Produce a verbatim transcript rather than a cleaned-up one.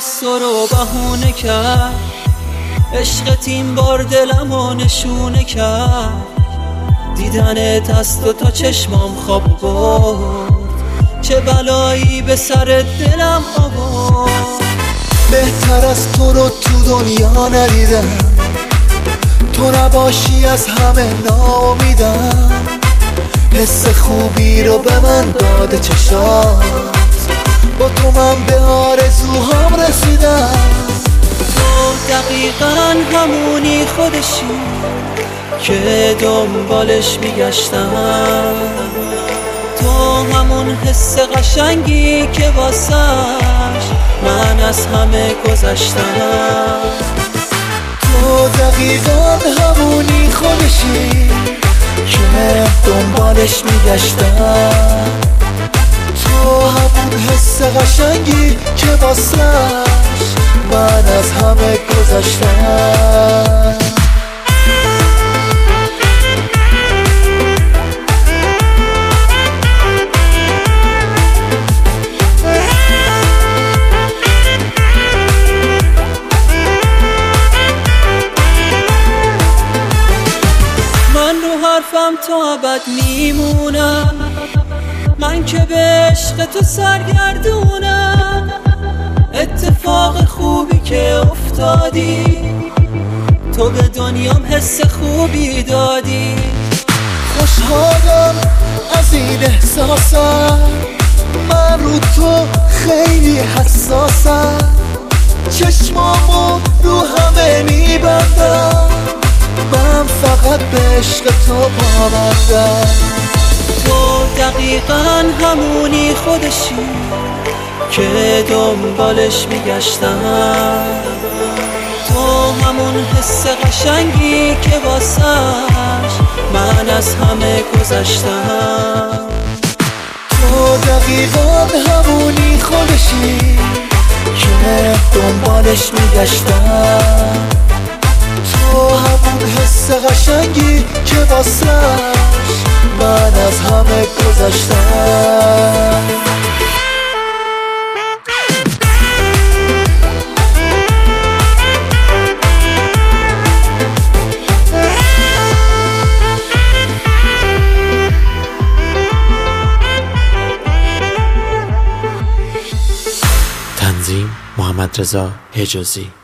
تو رو بهونه کرد، عشقت این بار دلمو نشونه کرد. دیدنت از تو تا چشمام خواب برد، چه بلایی به سر دلم آورد. بهتر از تو رو تو دنیا ندیدم، تو نباشی از همه ناامیدم. حس خوبی رو به من داده چشات، با تو من به آرزوهام رسیدم. تو دقیقاً همونی خودشی که دنبالش میگشتم، تو همون حس قشنگی که واسش من از همه گذشتم. تو دقیقاً همونی خودشی که دنبالش میگشتم، تو همون حس قشنگی که واسش من از همه گذشتم. حرفم تو ابد میمونم، من که به عشق تو سرگردونم. اتفاق خوبی که افتادی، تو به دنیام حس خوبی دادی. خوشحالم از این احساسم، من رو تو خیلی حساسم. چشمامو رو همه میبندم، من فقط به عشق تو پابندم. تو دقیقاً همونی خودشی که دنبالش میگشتم، تو همون حس قشنگی که واسش من از همه گذشتم. تو دقیقاً همونی خودشی که دنبالش میگشتم، تو همون حس قشنگی که واسش من از همه گذشتم. تنظیم محمد رضا حجازی.